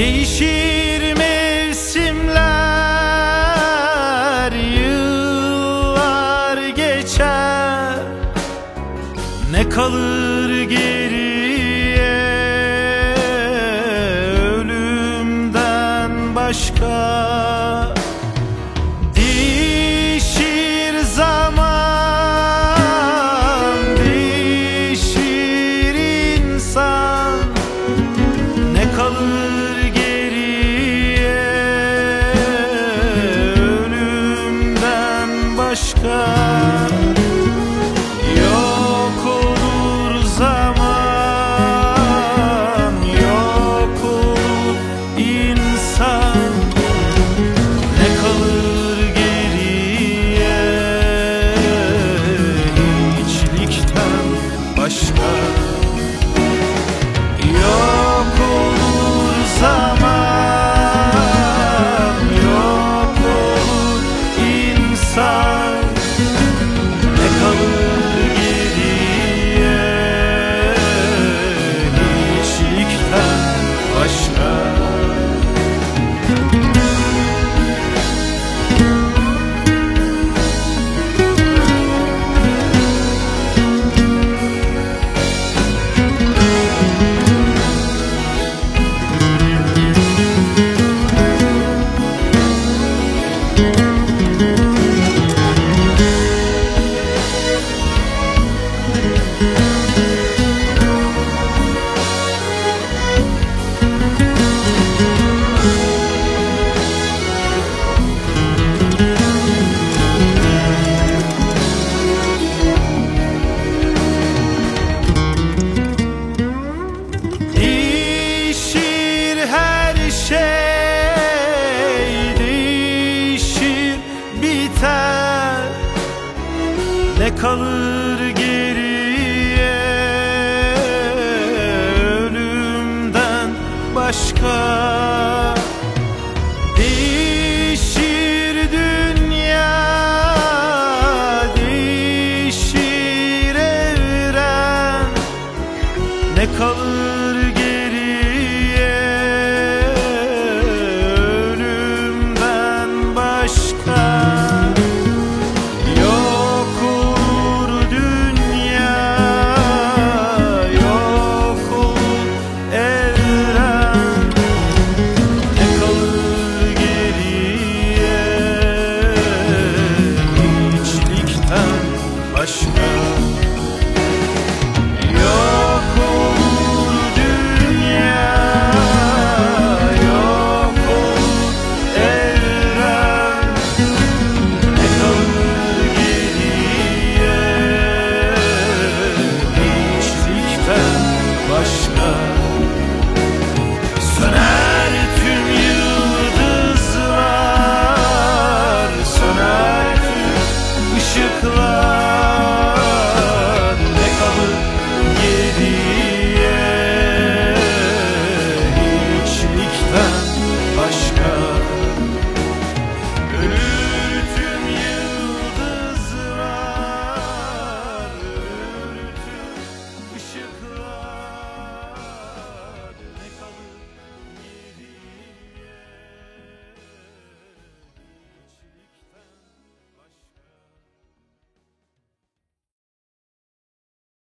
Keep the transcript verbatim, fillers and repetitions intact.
Değişir mevsimler, yıllar geçer, ne kalır geriye ölümden başka? Değişir zaman, değişir insan, ne kalır geriye ölümden başka? Yok olur zaman, yok olur insan, ne kalır geriye hiçlikten başka? Yok olur zaman, yok olur insan, ne kalır geriye hiçlikten başka? Ne kalır geriye ölümden başka? Değişir dünya, değişir evren, ne kalır geriye ölümden başka? Başka yok olur dünya, yok olur evren, ne kalır geriye hiçlikten başka? Söner tüm yıldızlar, söner tüm ışıklar,